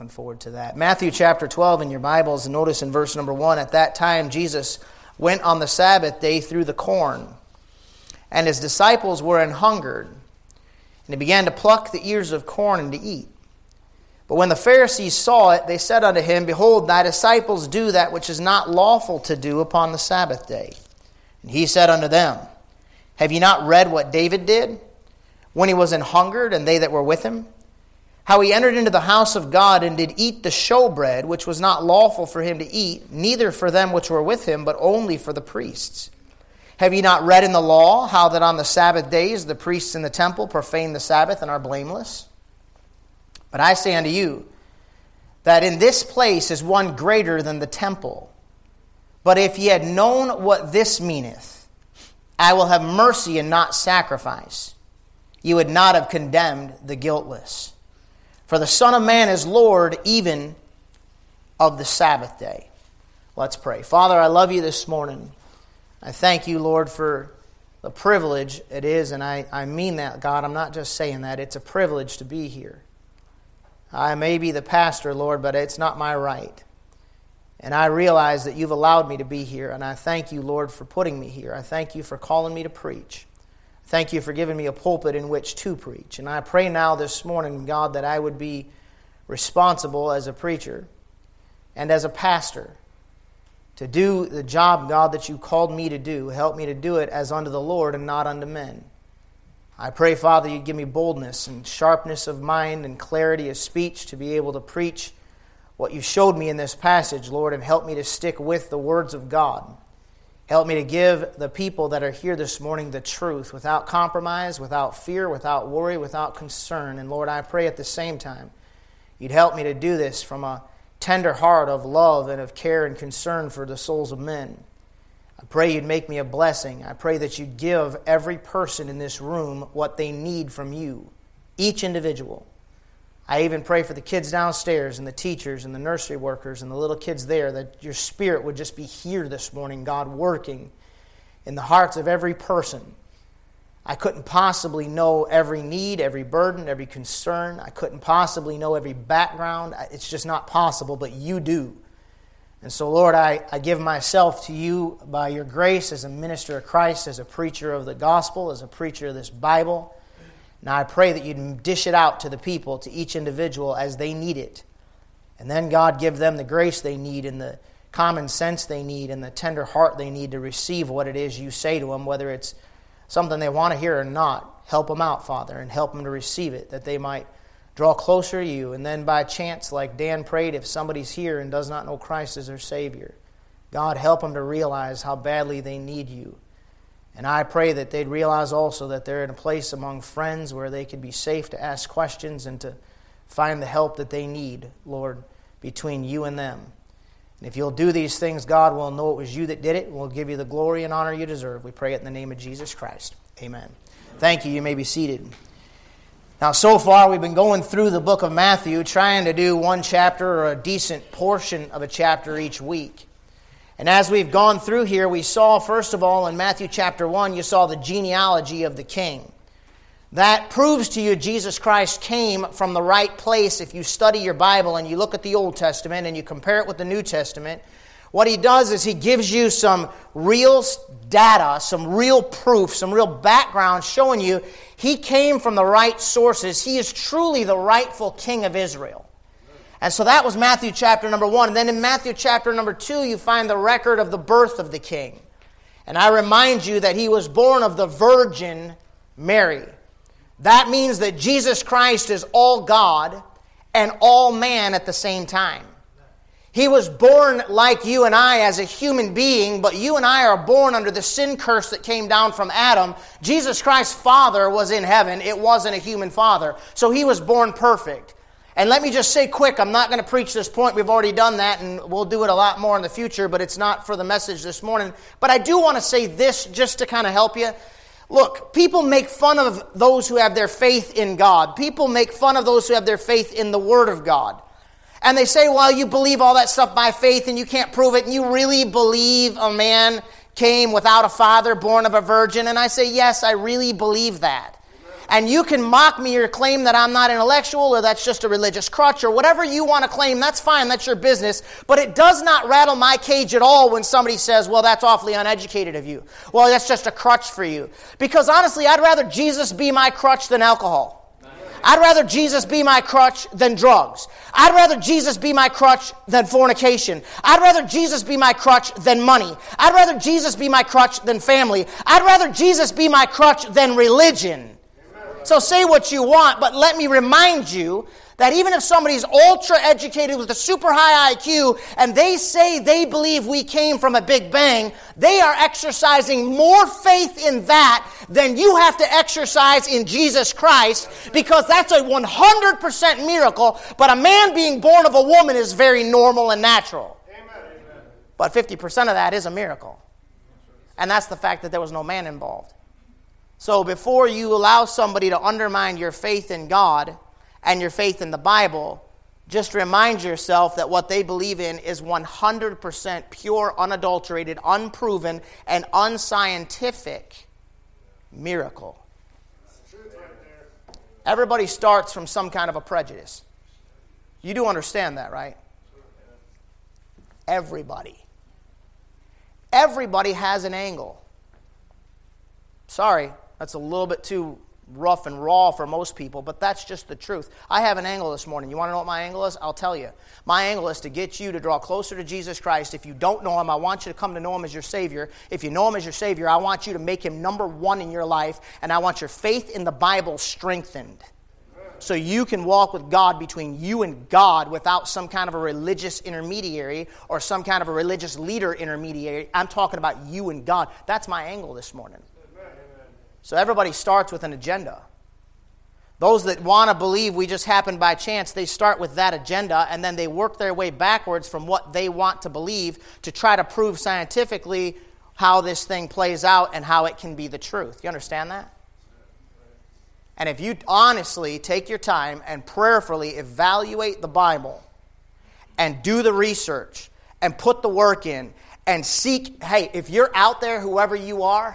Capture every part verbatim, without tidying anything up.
Looking forward to that. Matthew chapter twelve in your Bibles, and notice in verse number one, at that time Jesus went on the Sabbath day through the corn, and his disciples were an hungered, and he began to pluck the ears of corn and to eat. But when the Pharisees saw it, they said unto him, Behold, thy disciples do that which is not lawful to do upon the Sabbath day. And he said unto them, Have ye not read what David did, when he was an hungered, and they that were with him? How he entered into the house of God, and did eat the showbread, which was not lawful for him to eat, neither for them which were with him, but only for the priests. Have ye not read in the law, how that on the Sabbath days the priests in the temple profane the Sabbath, and are blameless? But I say unto you, that in this place is one greater than the temple. But if ye had known what this meaneth, I will have mercy and not sacrifice, ye would not have condemned the guiltless. For the Son of Man is Lord even of the Sabbath day. Let's pray. Father, I love you this morning. I thank you, Lord, for the privilege it is, and I, I mean that, God. I'm not just saying that. It's a privilege to be here. I may be the pastor, Lord, but it's not my right. And I realize that you've allowed me to be here, and I thank you, Lord, for putting me here. I thank you for calling me to preach. Thank you for giving me a pulpit in which to preach. And I pray now this morning, God, that I would be responsible as a preacher and as a pastor to do the job, God, that you called me to do. Help me to do it as unto the Lord and not unto men. I pray, Father, you give me boldness and sharpness of mind and clarity of speech to be able to preach what you showed me in this passage, Lord, and help me to stick with the words of God. Help me to give the people that are here this morning the truth without compromise, without fear, without worry, without concern. And Lord, I pray at the same time you'd help me to do this from a tender heart of love and of care and concern for the souls of men. I pray you'd make me a blessing. I pray that you'd give every person in this room what they need from you, each individual. I even pray for the kids downstairs and the teachers and the nursery workers and the little kids there, that your Spirit would just be here this morning, God, working in the hearts of every person. I couldn't possibly know every need, every burden, every concern. I couldn't possibly know every background. It's just not possible, but you do. And so, Lord, I, I give myself to you by your grace as a minister of Christ, as a preacher of the gospel, as a preacher of this Bible. Now I pray that you'd dish it out to the people, to each individual as they need it. And then, God, give them the grace they need and the common sense they need and the tender heart they need to receive what it is you say to them, whether it's something they want to hear or not. Help them out, Father, and help them to receive it, that they might draw closer to you. And then by chance, like Dan prayed, if somebody's here and does not know Christ as their Savior, God, help them to realize how badly they need you. And I pray that they'd realize also that they're in a place among friends where they could be safe to ask questions and to find the help that they need, Lord, between you and them. And if you'll do these things, God, we'll know it was you that did it. We'll give you the glory and honor you deserve. We pray it in the name of Jesus Christ. Amen. Thank you. You may be seated. Now, so far, we've been going through the book of Matthew, trying to do one chapter or a decent portion of a chapter each week. And as we've gone through here, we saw, first of all, in Matthew chapter one, you saw the genealogy of the king. That proves to you Jesus Christ came from the right place. If you study your Bible and you look at the Old Testament and you compare it with the New Testament, what he does is he gives you some real data, some real proof, some real background showing you he came from the right sources. He is truly the rightful king of Israel. And so that was Matthew chapter number one. And then in Matthew chapter number two, you find the record of the birth of the king. And I remind you that he was born of the Virgin Mary. That means that Jesus Christ is all God and all man at the same time. He was born like you and I as a human being, but you and I are born under the sin curse that came down from Adam. Jesus Christ's father was in heaven. It wasn't a human father. So he was born perfect. And let me just say quick, I'm not going to preach this point. We've already done that, and we'll do it a lot more in the future, but it's not for the message this morning. But I do want to say this just to kind of help you. Look, people make fun of those who have their faith in God. People make fun of those who have their faith in the Word of God. And they say, well, you believe all that stuff by faith and you can't prove it, and you really believe a man came without a father, born of a virgin? And I say, yes, I really believe that. And you can mock me or claim that I'm not intellectual or that's just a religious crutch or whatever you want to claim. That's fine. That's your business. But it does not rattle my cage at all when somebody says, well, that's awfully uneducated of you. Well, that's just a crutch for you. Because honestly, I'd rather Jesus be my crutch than alcohol. I'd rather Jesus be my crutch than drugs. I'd rather Jesus be my crutch than fornication. I'd rather Jesus be my crutch than money. I'd rather Jesus be my crutch than family. I'd rather Jesus be my crutch than religion. So say what you want, but let me remind you that even if somebody's ultra-educated with a super high I Q and they say they believe we came from a Big Bang, they are exercising more faith in that than you have to exercise in Jesus Christ, because that's a one hundred percent miracle, but a man being born of a woman is very normal and natural. Amen. But fifty percent of that is a miracle. And that's the fact that there was no man involved. So before you allow somebody to undermine your faith in God and your faith in the Bible, just remind yourself that what they believe in is one hundred percent pure, unadulterated, unproven, and unscientific miracle. Everybody starts from some kind of a prejudice. You do understand that, right? Everybody. Everybody has an angle. Sorry, that's a little bit too rough and raw for most people, but that's just the truth. I have an angle this morning. You want to know what my angle is? I'll tell you. My angle is to get you to draw closer to Jesus Christ. If you don't know Him, I want you to come to know Him as your Savior. If you know Him as your Savior, I want you to make Him number one in your life, and I want your faith in the Bible strengthened so you can walk with God between you and God without some kind of a religious intermediary or some kind of a religious leader intermediary. I'm talking about you and God. That's my angle this morning. So everybody starts with an agenda. Those that want to believe we just happened by chance, they start with that agenda, and then they work their way backwards from what they want to believe to try to prove scientifically how this thing plays out and how it can be the truth. You understand that? And if you honestly take your time and prayerfully evaluate the Bible and do the research and put the work in and seek, hey, if you're out there, whoever you are,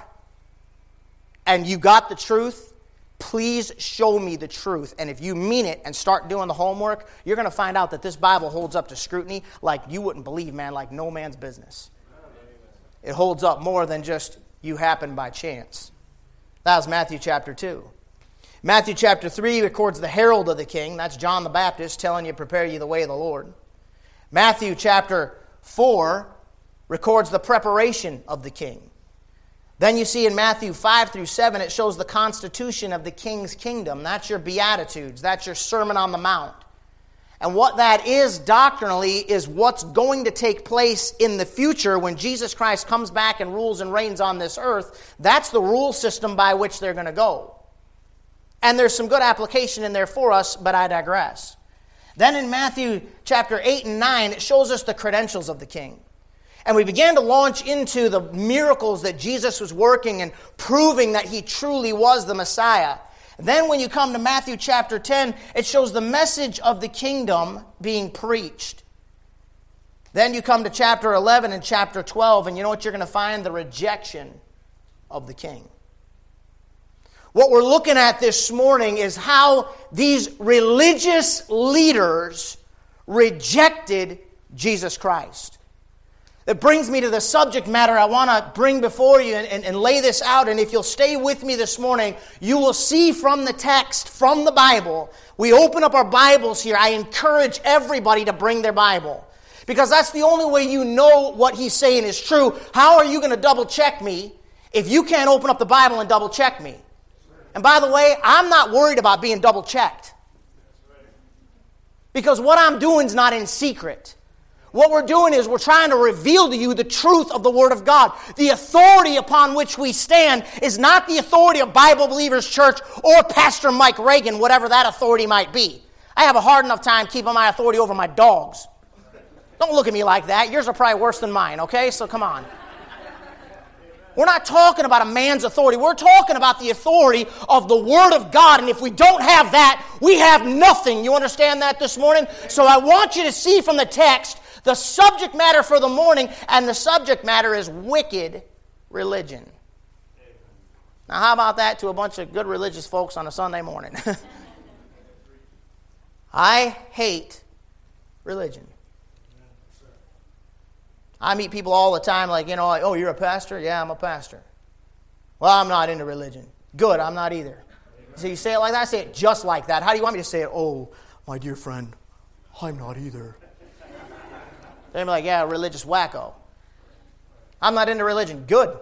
and you got the truth, please show me the truth. And if you mean it and start doing the homework, you're going to find out that this Bible holds up to scrutiny like you wouldn't believe, man, like no man's business. It holds up more than just you happened by chance. That was Matthew chapter two. Matthew chapter three records the herald of the king. That's John the Baptist telling you, prepare you the way of the Lord. Matthew chapter four records the preparation of the king. Then you see in Matthew five through seven, it shows the constitution of the king's kingdom. That's your Beatitudes. That's your Sermon on the Mount. And what that is doctrinally is what's going to take place in the future when Jesus Christ comes back and rules and reigns on this earth. That's the rule system by which they're going to go. And there's some good application in there for us, but I digress. Then in Matthew chapter eight and nine, it shows us the credentials of the king. And we began to launch into the miracles that Jesus was working and proving that He truly was the Messiah. Then when you come to Matthew chapter ten, it shows the message of the kingdom being preached. Then you come to chapter eleven and chapter twelve, and you know what you're going to find? The rejection of the king. What we're looking at this morning is how these religious leaders rejected Jesus Christ. That brings me to the subject matter I want to bring before you and, and, and lay this out. And if you'll stay with me this morning, you will see from the text, from the Bible. We open up our Bibles here. I encourage everybody to bring their Bible. Because that's the only way you know what he's saying is true. How are you going to double check me if you can't open up the Bible and double check me? And by the way, I'm not worried about being double checked. Because what I'm doing is not in secret. What we're doing is we're trying to reveal to you the truth of the Word of God. The authority upon which we stand is not the authority of Bible Believers Church or Pastor Mike Reagan, whatever that authority might be. I have a hard enough time keeping my authority over my dogs. Don't look at me like that. Yours are probably worse than mine, okay? So come on. We're not talking about a man's authority. We're talking about the authority of the Word of God. And if we don't have that, we have nothing. You understand that this morning? So I want you to see from the text the subject matter for the morning, and the subject matter is wicked religion. Now, how about that to a bunch of good religious folks on a Sunday morning? I hate religion. I meet people all the time like, you know, like, oh, you're a pastor? Yeah, I'm a pastor. Well, I'm not into religion. Good, I'm not either. So you say it like that? I say it just like that. How do you want me to say it? Oh, my dear friend, I'm not either. They'd be like, yeah, religious wacko. I'm not into religion. Good.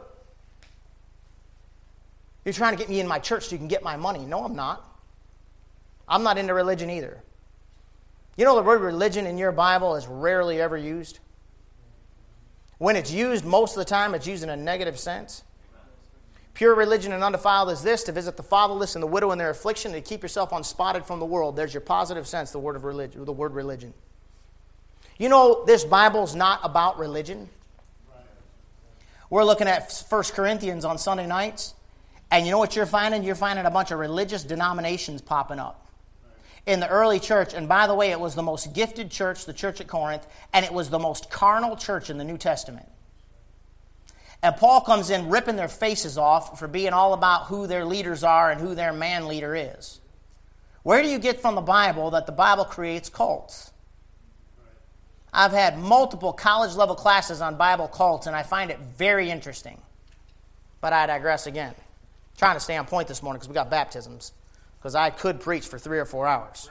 You're trying to get me in my church so you can get my money. No, I'm not. I'm not into religion either. You know the word religion in your Bible is rarely ever used? When it's used, most of the time it's used in a negative sense. Pure religion and undefiled is this, to visit the fatherless and the widow in their affliction, and to keep yourself unspotted from the world. There's your positive sense, the word of religion, the word religion. You know, this Bible's not about religion. We're looking at First Corinthians on Sunday nights, and you know what you're finding? You're finding a bunch of religious denominations popping up in the early church. And by the way, it was the most gifted church, the church at Corinth, and it was the most carnal church in the New Testament. And Paul comes in ripping their faces off for being all about who their leaders are and who their man leader is. Where do you get from the Bible that the Bible creates cults? I've had multiple college-level classes on Bible cults, and I find it very interesting. But I digress again. I'm trying to stay on point this morning because we got baptisms, because I could preach for three or four hours.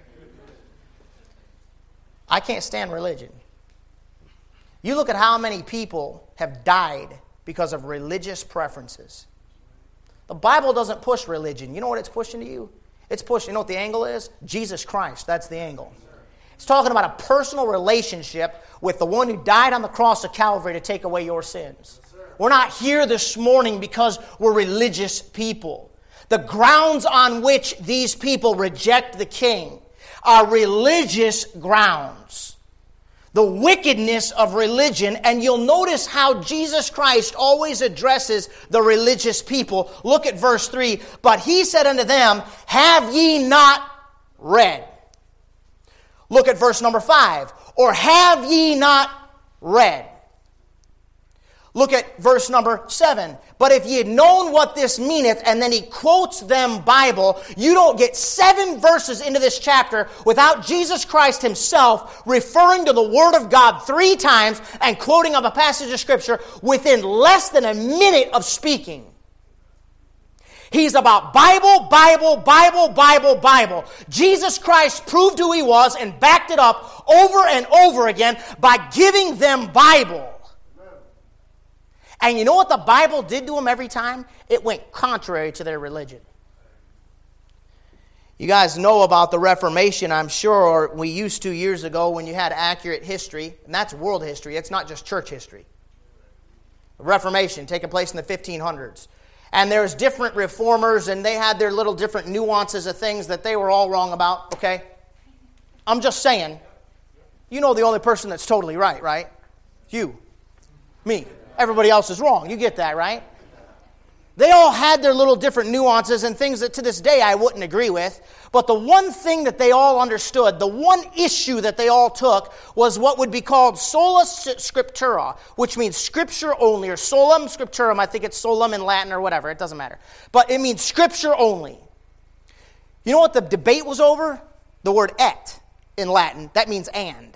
I can't stand religion. You look at how many people have died because of religious preferences. The Bible doesn't push religion. You know what it's pushing to you? It's pushing, you know what the angle is? Jesus Christ. That's the angle. It's talking about a personal relationship with the one who died on the cross of Calvary to take away your sins. We're not here this morning because we're religious people. The grounds on which these people reject the King are religious grounds. The wickedness of religion, and you'll notice how Jesus Christ always addresses the religious people. Look at verse three. But he said unto them, have ye not read? Look at verse number five. Or have ye not read? Look at verse number seven. But if ye had known what this meaneth, and then he quotes them Bible, you don't get seven verses into this chapter without Jesus Christ himself referring to the Word of God three times and quoting of a passage of Scripture within less than a minute of speaking. He's about Bible, Bible, Bible, Bible, Bible. Jesus Christ proved who he was and backed it up over and over again by giving them Bible. And you know what the Bible did to them every time? It went contrary to their religion. You guys know about the Reformation, I'm sure, or we used to years ago when you had accurate history, and that's world history. It's not just church history. The Reformation taking place in the fifteen hundreds. And there's different reformers, and they had their little different nuances of things that they were all wrong about, okay? I'm just saying, you know the only person that's totally right, right? You. Me. Everybody else is wrong. You get that, right? They all had their little different nuances and things that to this day I wouldn't agree with. But the one thing that they all understood, the one issue that they all took, was what would be called sola scriptura, which means scripture only, or solum scripturum. I think it's solum in Latin or whatever. It doesn't matter. But it means scripture only. You know what the debate was over? The word et in Latin. That means and.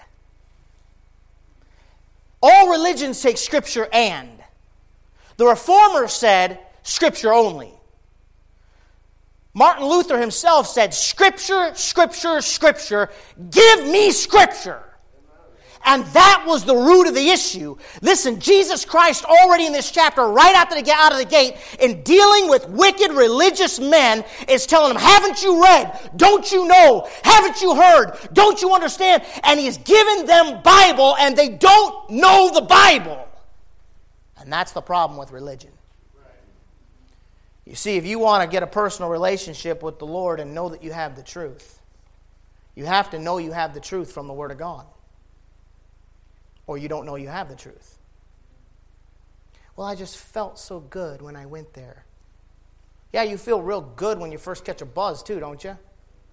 All religions take Scripture and. The Reformers said Scripture only. Martin Luther himself said, Scripture, Scripture, Scripture, give me Scripture. And that was the root of the issue. Listen, Jesus Christ already in this chapter, right out of the, out of the gate, in dealing with wicked religious men, is telling them, haven't you read? Don't you know? Haven't you heard? Don't you understand? And he's given them Bible, and they don't know the Bible. And that's the problem with religion. You see, if you want to get a personal relationship with the Lord and know that you have the truth, you have to know you have the truth from the Word of God. Or you don't know you have the truth. Well, I just felt so good when I went there. Yeah, you feel real good when you first catch a buzz too, don't you?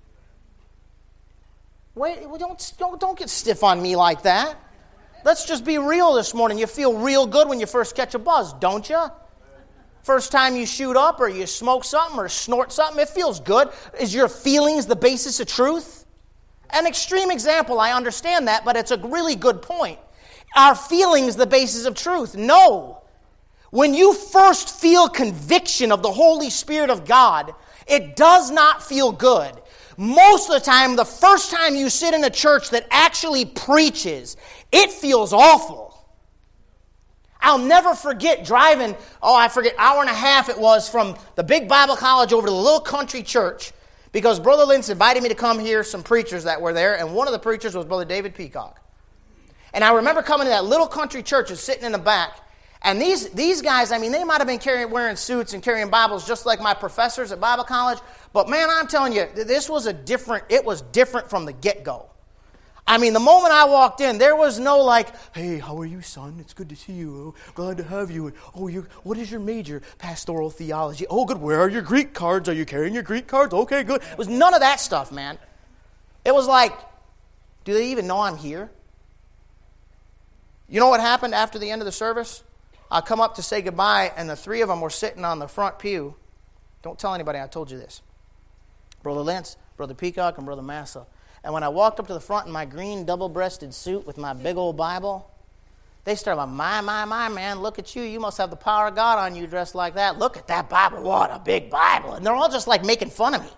Wait, don't, don't, don't get stiff on me like that. Let's just be real this morning. You feel real good when you first catch a buzz, don't you? First time you shoot up or you smoke something or snort something, it feels good. Is your feelings the basis of truth? An extreme example, I understand that, but it's a really good point. Are feelings the basis of truth? No. When you first feel conviction of the Holy Spirit of God, it does not feel good. Most of the time, the first time you sit in a church that actually preaches, it feels awful. I'll never forget driving, oh, I forget, hour and a half it was from the big Bible college over to the little country church because Brother Lentz invited me to come hear some preachers that were there, and one of the preachers was Brother David Peacock. And I remember coming to that little country church and sitting in the back, and these, these guys, I mean, they might have been carrying, wearing suits and carrying Bibles just like my professors at Bible college, but man, I'm telling you, this was a different, it was different from the get-go. I mean, the moment I walked in, there was no like, hey, how are you, son? It's good to see you. Oh, glad to have you. Oh, you. What is your major? Pastoral theology. Oh, good. Where are your Greek cards? Are you carrying your Greek cards? Okay, good. It was none of that stuff, man. It was like, do they even know I'm here? You know what happened after the end of the service? I come up to say goodbye, and the three of them were sitting on the front pew. Don't tell anybody I told you this. Brother Lentz, Brother Peacock, and Brother Massa. And when I walked up to the front in my green double-breasted suit with my big old Bible, they started like, my, my, my, man, look at you. You must have the power of God on you dressed like that. Look at that Bible. What a big Bible. And they're all just like making fun of me.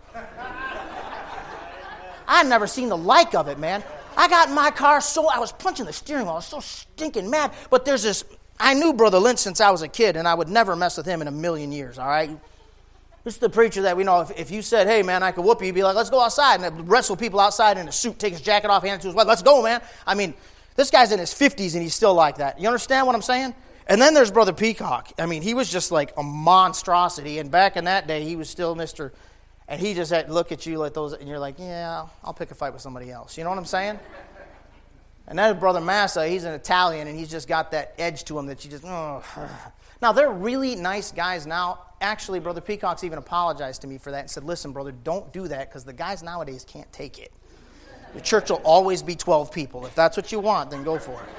I'd never seen the like of it, man. I got in my car so, I was punching the steering wheel. I was so stinking mad. But there's this, I knew Brother Lentz since I was a kid, and I would never mess with him in a million years, all right? This is the preacher that we know, if, if you said, hey, man, I could whoop you, he'd be like, let's go outside, and wrestle people outside in a suit, take his jacket off, hand it to his wife, let's go, man. I mean, this guy's in his fifties, and he's still like that. You understand what I'm saying? And then there's Brother Peacock. I mean, he was just like a monstrosity, and back in that day, he was still Mister And he just had to look at you like those, and you're like, yeah, I'll pick a fight with somebody else. You know what I'm saying? And then Brother Massa, he's an Italian, and he's just got that edge to him that you just, oh. Now, they're really nice guys now. Actually, Brother Peacock's even apologized to me for that and said, listen, brother, don't do that because the guys nowadays can't take it. The church will always be twelve people. If that's what you want, then go for it.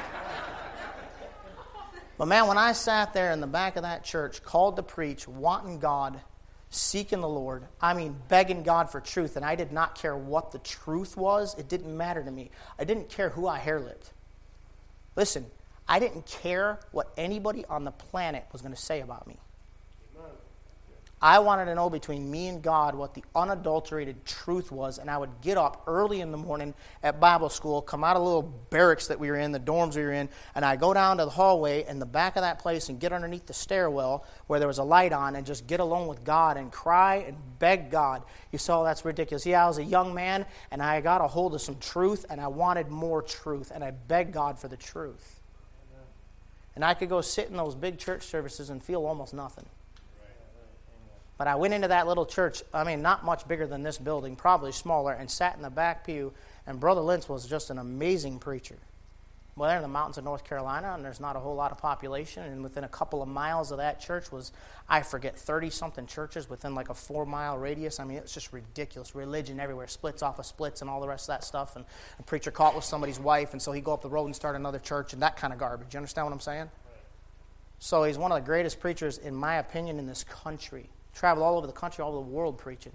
But man, when I sat there in the back of that church, called to preach, wanting God, seeking the Lord, I mean, begging God for truth, and I did not care what the truth was. It didn't matter to me. I didn't care who I hair-lipped. Listen, I didn't care what anybody on the planet was going to say about me. I wanted to know between me and God what the unadulterated truth was, and I would get up early in the morning at Bible school, come out of the little barracks that we were in, the dorms we were in, and I'd go down to the hallway in the back of that place and get underneath the stairwell where there was a light on and just get alone with God and cry and beg God. You saw that's ridiculous. Yeah, I was a young man, and I got a hold of some truth, and I wanted more truth, and I begged God for the truth. And I could go sit in those big church services and feel almost nothing. But I went into that little church, I mean, not much bigger than this building, probably smaller, and sat in the back pew, and Brother Lentz was just an amazing preacher. Well, they're in the mountains of North Carolina, and there's not a whole lot of population, and within a couple of miles of that church was, I forget, thirty-something churches within like a four-mile radius. I mean, it's just ridiculous. Religion everywhere, splits off of splits and all the rest of that stuff, and a preacher caught with somebody's wife, and so he'd go up the road and start another church, and that kind of garbage. You understand what I'm saying? So he's one of the greatest preachers, in my opinion, in this country. Traveled all over the country, all over the world preaching.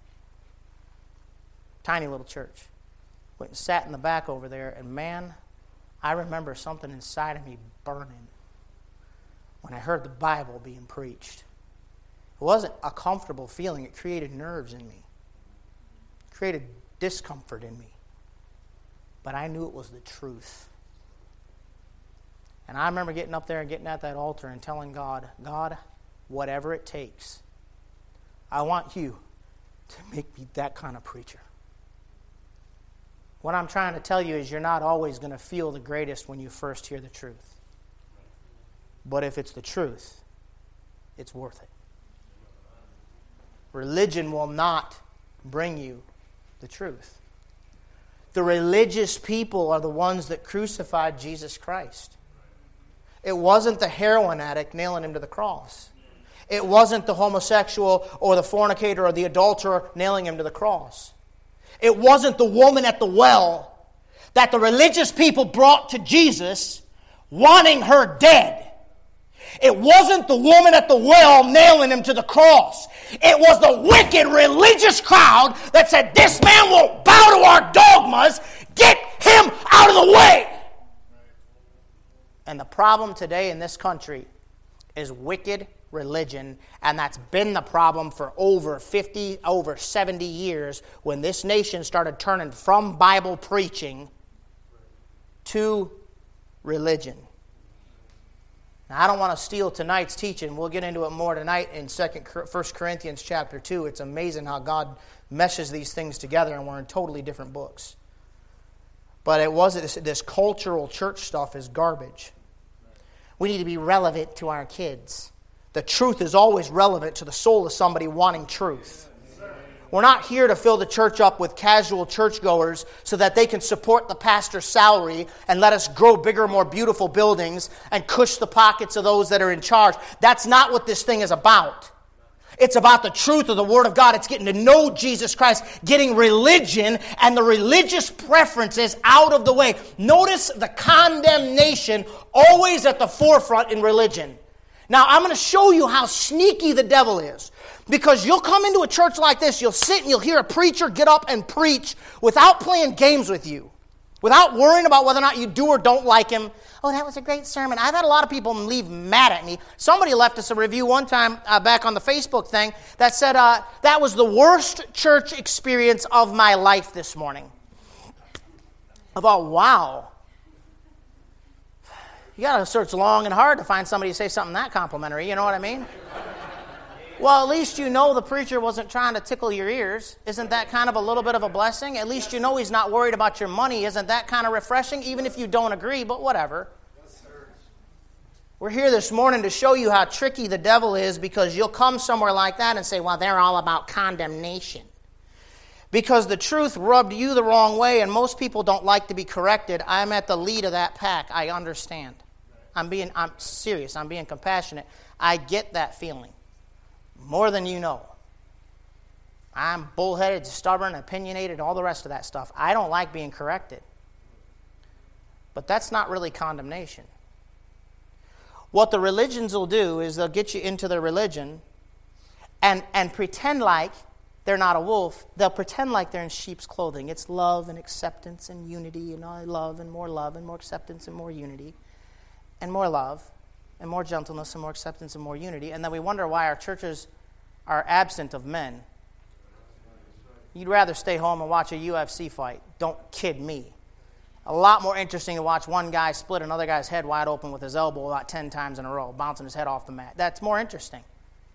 Tiny little church. Went and sat in the back over there, and man, I remember something inside of me burning when I heard the Bible being preached. It wasn't a comfortable feeling. It created nerves in me. It created discomfort in me. But I knew it was the truth. And I remember getting up there and getting at that altar and telling God, God, whatever it takes, I want you to make me that kind of preacher. What I'm trying to tell you is you're not always going to feel the greatest when you first hear the truth. But if it's the truth, it's worth it. Religion will not bring you the truth. The religious people are the ones that crucified Jesus Christ. It wasn't the heroin addict nailing him to the cross. It wasn't the homosexual or the fornicator or the adulterer nailing him to the cross. It wasn't the woman at the well that the religious people brought to Jesus wanting her dead. It wasn't the woman at the well nailing him to the cross. It was the wicked religious crowd that said, this man won't bow to our dogmas. Get him out of the way. And the problem today in this country is wicked religion, and that's been the problem for over fifty, over seventy years when this nation started turning from Bible preaching to religion. Now, I don't want to steal tonight's teaching. We'll get into it more tonight in First Corinthians chapter two. It's amazing how God meshes these things together, and we're in totally different books. But it wasn't this, this cultural church stuff is garbage. We need to be relevant to our kids. The truth is always relevant to the soul of somebody wanting truth. We're not here to fill the church up with casual churchgoers so that they can support the pastor's salary and let us grow bigger, more beautiful buildings and cush the pockets of those that are in charge. That's not what this thing is about. It's about the truth of the Word of God. It's getting to know Jesus Christ, getting religion and the religious preferences out of the way. Notice the condemnation always at the forefront in religion. Now, I'm going to show you how sneaky the devil is. Because you'll come into a church like this, you'll sit and you'll hear a preacher get up and preach without playing games with you. Without worrying about whether or not you do or don't like him. Oh, that was a great sermon. I've had a lot of people leave mad at me. Somebody left us a review one time uh, back on the Facebook thing that said, uh, that was the worst church experience of my life this morning. I thought, wow. You got to search long and hard to find somebody to say something that complimentary, you know what I mean? Well, at least you know the preacher wasn't trying to tickle your ears. Isn't that kind of a little bit of a blessing? At least you know he's not worried about your money. Isn't that kind of refreshing? Even if you don't agree, but whatever. Yes, sir. We're here this morning to show you how tricky the devil is, because you'll come somewhere like that and say, well, they're all about condemnation. Because the truth rubbed you the wrong way, and most people don't like to be corrected. I'm at the lead of that pack. I understand. I'm being, I'm serious. I'm being compassionate. I get that feeling. More than you know. I'm bullheaded, stubborn, opinionated, all the rest of that stuff. I don't like being corrected. But that's not really condemnation. What the religions will do is they'll get you into their religion and, and pretend like they're not a wolf. They'll pretend like they're in sheep's clothing. It's love and acceptance and unity and all love and more love and more acceptance and more unity and more love. And more gentleness and more acceptance and more unity. And then we wonder why our churches are absent of men. You'd rather stay home and watch a U F C fight. Don't kid me. A lot more interesting to watch one guy split another guy's head wide open with his elbow about ten times in a row, bouncing his head off the mat. That's more interesting.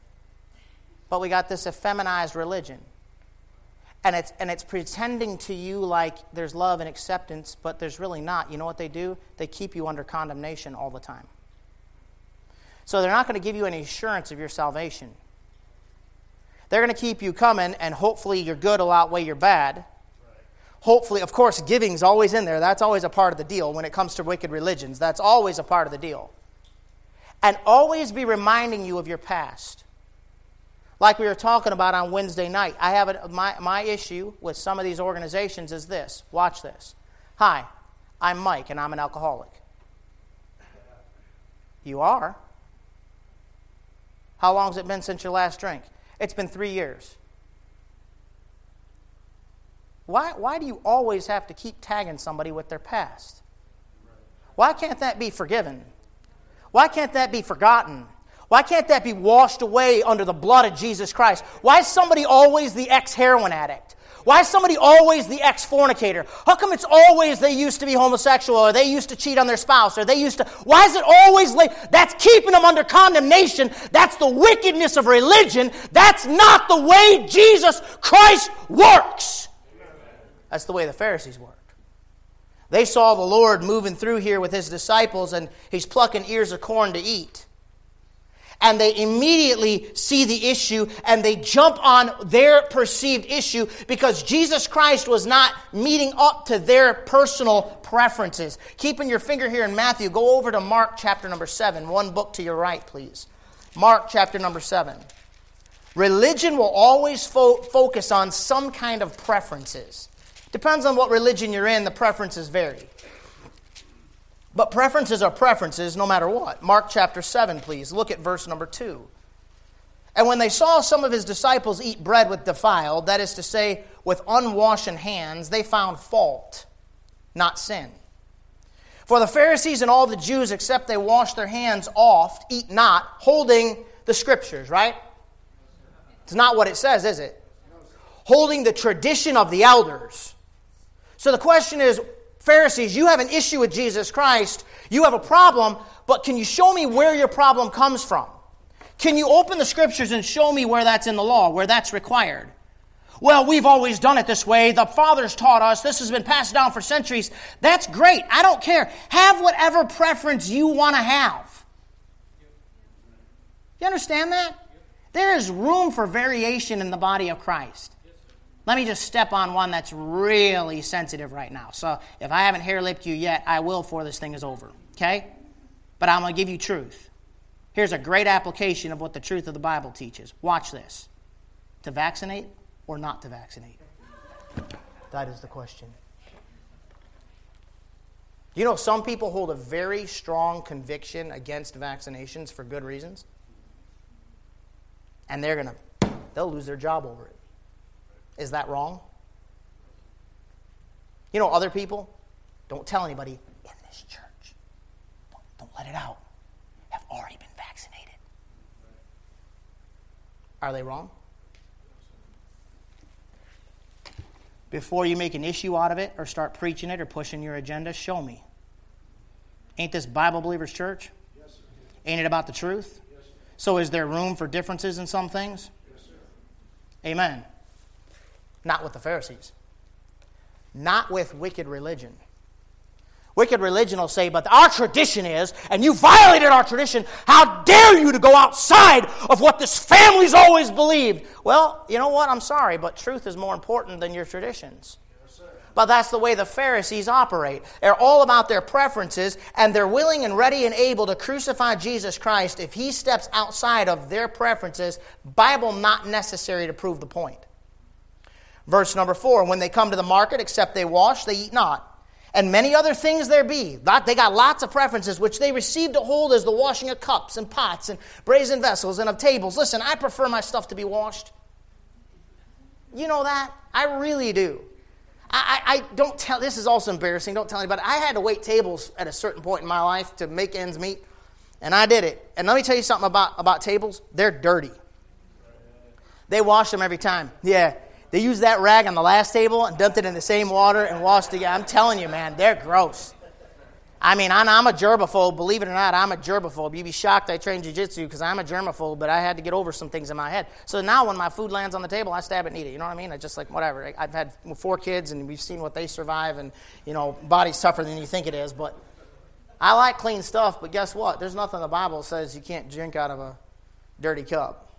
But we got this effeminized religion. And it's, and it's pretending to you like there's love and acceptance, but there's really not. You know what they do? They keep you under condemnation all the time. So they're not going to give you any assurance of your salvation. They're going to keep you coming, and hopefully your good will outweigh your bad. Right. Hopefully, of course, giving's always in there. That's always a part of the deal when it comes to wicked religions. That's always a part of the deal. And always be reminding you of your past. Like we were talking about on Wednesday night. I have a, my, my issue with some of these organizations is this. Watch this. Hi, I'm Mike, and I'm an alcoholic. You are. How long has it been since your last drink? It's been three years. Why, why do you always have to keep tagging somebody with their past? Why can't that be forgiven? Why can't that be forgotten? Why can't that be washed away under the blood of Jesus Christ? Why is somebody always the ex-heroin addict? Why is somebody always the ex-fornicator? How come it's always they used to be homosexual, or they used to cheat on their spouse, or they used to... Why is it always... Like, that's keeping them under condemnation. That's the wickedness of religion. That's not the way Jesus Christ works. That's the way the Pharisees worked. They saw the Lord moving through here with his disciples, and he's plucking ears of corn to eat. And they immediately see the issue, and they jump on their perceived issue because Jesus Christ was not meeting up to their personal preferences. Keeping your finger here in Matthew, go over to Mark chapter number seven. One book to your right, please. Mark chapter number seven. Religion will always fo- focus on some kind of preferences. Depends on what religion you're in, the preferences vary. But preferences are preferences no matter what. Mark chapter seven, please. Look at verse number two. And when they saw some of his disciples eat bread with defiled, that is to say, with unwashed hands, they found fault, not sin. For the Pharisees and all the Jews, except they wash their hands oft, eat not, holding the Scriptures, right? It's not what it says, is it? Holding the tradition of the elders. So the question is, Pharisees, you have an issue with Jesus Christ. You have a problem, but can you show me where your problem comes from? Can you open the Scriptures and show me where that's in the law, where that's required? Well, we've always done it this way. The fathers taught us. This has been passed down for centuries. That's great. I don't care. Have whatever preference you want to have. You understand that? There is room for variation in the body of Christ. Let me just step on one that's really sensitive right now. So if I haven't hair-lipped you yet, I will before this thing is over. Okay? But I'm going to give you truth. Here's a great application of what the truth of the Bible teaches. Watch this. To vaccinate or not to vaccinate? That is the question. You know, some people hold a very strong conviction against vaccinations for good reasons. And they're going to, they'll lose their job over it. Is that wrong? You know, other people, don't tell anybody in this church. Don't, don't let it out. Have already been vaccinated. Are they wrong? Before you make an issue out of it or start preaching it or pushing your agenda, show me. Ain't this Bible Believers Church? Yes, sir. Ain't it about the truth? Yes, sir. So is there room for differences in some things? Yes, sir. Amen. Not with the Pharisees. Not with wicked religion. Wicked religion will say, but our tradition is, and you violated our tradition, how dare you to go outside of what this family's always believed? Well, you know what? I'm sorry, but truth is more important than your traditions. Yes, but that's the way the Pharisees operate. They're all about their preferences, and they're willing and ready and able to crucify Jesus Christ if he steps outside of their preferences, Bible not necessary to prove the point. Verse number four, when they come to the market, except they wash, they eat not. And many other things there be. They got lots of preferences, which they receive to hold as the washing of cups and pots and brazen vessels and of tables. Listen, I prefer my stuff to be washed. You know that? I really do. I, I, I don't tell, this is also embarrassing, don't tell anybody. I had to wait tables at a certain point in my life to make ends meet, and I did it. And let me tell you something about, about tables. They're dirty. They wash them every time. Yeah. They used that rag on the last table and dumped it in the same water and washed it. I'm telling you, man, they're gross. I mean, I'm, I'm a germaphobe. Believe it or not, I'm a germaphobe. You'd be shocked I trained jiu-jitsu because I'm a germaphobe, but I had to get over some things in my head. So now when my food lands on the table, I stab it and eat it. You know what I mean? I just like, whatever. I've had four kids, and we've seen what they survive, and, you know, body's tougher than you think it is. But I like clean stuff, but guess what? There's nothing in the Bible that says you can't drink out of a dirty cup.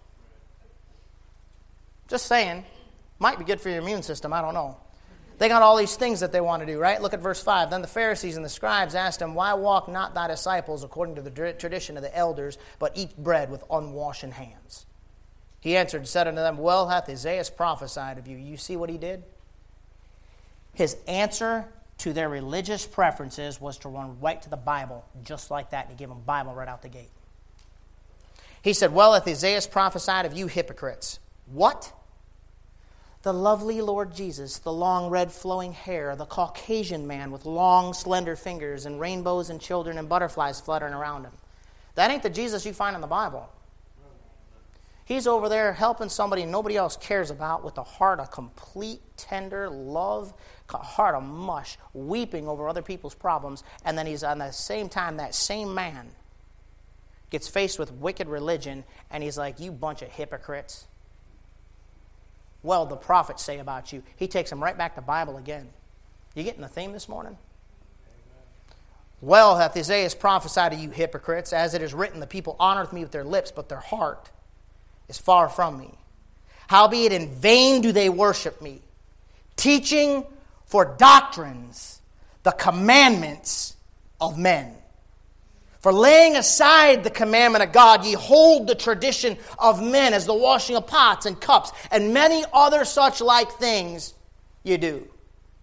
Just saying. Might be good for your immune system, I don't know. They got all these things that they want to do, right? Look at verse five. Then the Pharisees and the scribes asked him, why walk not thy disciples according to the tradition of the elders, but eat bread with unwashed hands? He answered and said unto them, well hath Isaiah prophesied of you. You see what he did? His answer to their religious preferences was to run right to the Bible, just like that, and he gave them Bible right out the gate. He said, well hath Isaiah prophesied of you hypocrites. What? The lovely Lord Jesus, the long red flowing hair, the Caucasian man with long slender fingers and rainbows and children and butterflies fluttering around him. That ain't the Jesus you find in the Bible. He's over there helping somebody nobody else cares about with a heart of complete, tender love, a heart of mush, weeping over other people's problems. And then he's on the same time, that same man gets faced with wicked religion, and he's like, you bunch of hypocrites. Well, the prophets say about you. He takes them right back to Bible again. You getting the theme this morning? Amen. Well hath Isaiah prophesied to you hypocrites, as it is written, the people honoreth me with their lips, but their heart is far from me. Howbeit in vain do they worship me, teaching for doctrines the commandments of men. For laying aside the commandment of God, ye hold the tradition of men as the washing of pots and cups, and many other such like things ye do.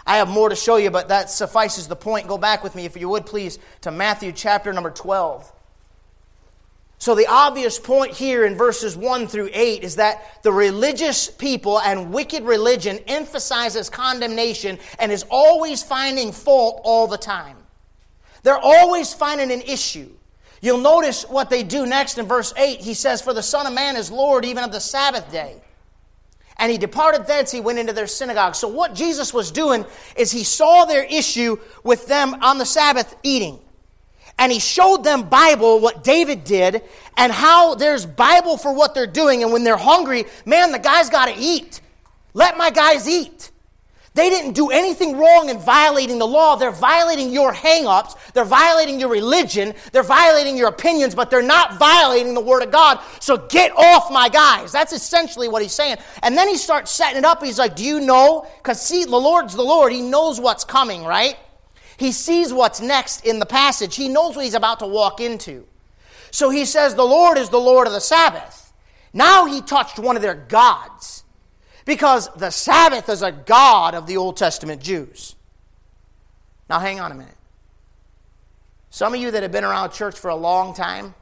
I have more to show you, but that suffices the point. Go back with me, if you would, please, to Matthew chapter number twelve. So the obvious point here in verses one through eight is that the religious people and wicked religion emphasizes condemnation and is always finding fault all the time. They're always finding an issue. You'll notice what they do next in verse eight. He says, "For the Son of Man is Lord even of the Sabbath day." And he departed thence, he went into their synagogue. So what Jesus was doing is he saw their issue with them on the Sabbath eating. And he showed them Bible, what David did, and how there's Bible for what they're doing. And when they're hungry, man, the guy's got to eat. Let my guys eat. They didn't do anything wrong in violating the law. They're violating your hang-ups. They're violating your religion. They're violating your opinions, but they're not violating the Word of God. So get off my guys. That's essentially what he's saying. And then he starts setting it up. He's like, do you know? Because see, the Lord's the Lord. He knows what's coming, right? He sees what's next in the passage. He knows what he's about to walk into. So he says, the Lord is the Lord of the Sabbath. Now he touched one of their gods. Because the Sabbath is a god of the Old Testament Jews. Now hang on a minute. Some of you that have been around church for a long time,